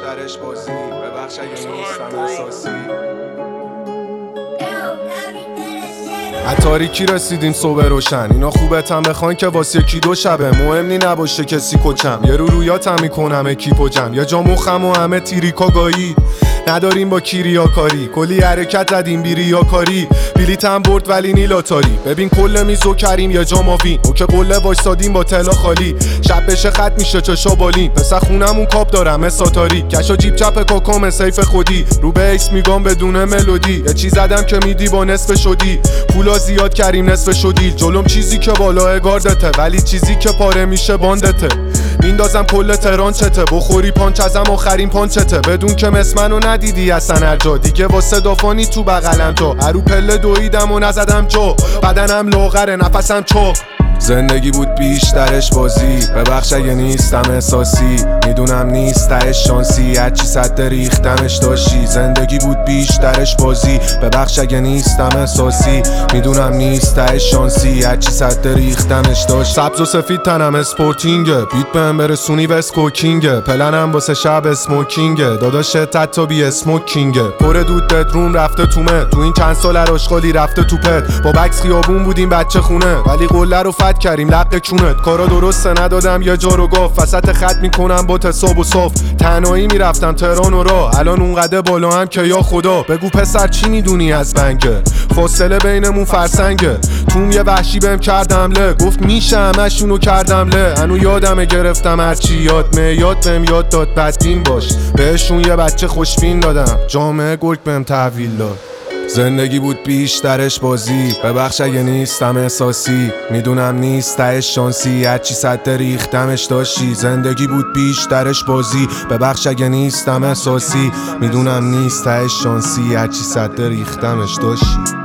درش بازی ببخش اگه نیستم احساسی. تاریکی رسیدیم صبح روشن، اینا خوبتم بخوان که واسه یکی دو شبه، مهمی نباشه کسی کچم، یه رو رویاتم میکنم اکیپ و جمع، یه جا مخم و همه تیریکاگایی نداریم با کیریا کاری، کلی حرکت زدیم بیریا کاری، بلیتم برد ولی نیلاتاری، ببین کل میزو کریم یه جا ماوین، او که قله وایسادیم با تلا خالی، شب بشه خط میشه چشا بالین، پس خونمون کاپ دارم ساتاری، کشا جیب چپ کاکام سیف خودی، رو به ایکس میگم بدون ملودی، یه چیز زدم که میدی با نصف شدی، پولا زیاد کریم نصف شدی، جلوم چیزی که بالا گاردته ولی چیزی که پاره میشه باندته، میندازم کل تهران چته، بخوری پانچ ازم آخرین پانچته، بدون که مسمنو ندیدی اصلا هر جا دیگه، واسه دافانی تو بغلم تو، هرو پله دویدم و نزدم جو، بدنم لاغره نفسم چو، زندگی بود بیشترش بازی ببخش اگه نیستم احساسی، میدونم نیستش شانسی، هرچی صد ریختمش داشتی، زندگی بود بیشترش بازی ببخش اگه نیستم احساسی، میدونم نیستش شانسی، هرچی صد ریختمش داشت، سبز و سفید تنم اسپورتینگه، بیت بهم برسونی وست کوکینگه، پلنم واسه شب اسموکینگه، داداش تتا بی اسموکینگه، پر دود بدروم رفته تومه، تو این چند سال عراشقالی رفته تو پت، با بکس خیابون بودیم بچه خونه، ولی قله رو کریم لق کونت، کارا درسته ندادم یه جا رو گفت، وسط خط میکنم با تصاب و صف، تنهایی میرفتم تهران و راه، الان اونقدر بالا هم که یا خدا، بگو پسر چی میدونی از بنگه، فاصله بینمون فرسنگه، توم یه وحشی بهم کرد حمله، گفت میشه همشونو کردم له، هنو یادمه گرفتم هرچی یاد بهم یاد داد بدبین باش، بهشون یه بچه خوشبین دادم، جامعه گرگ بهم تحویل داد، زندگی بود بیشترش بازی ببخش اگه نیستم احساسی، میدونم نیستش شانسی، هرچی صد ریختمش داشتی، زندگی بود بیشترش بازی ببخش اگه نیستم احساسی، میدونم نیستش شانسی، هرچی صد ریختمش داشتی.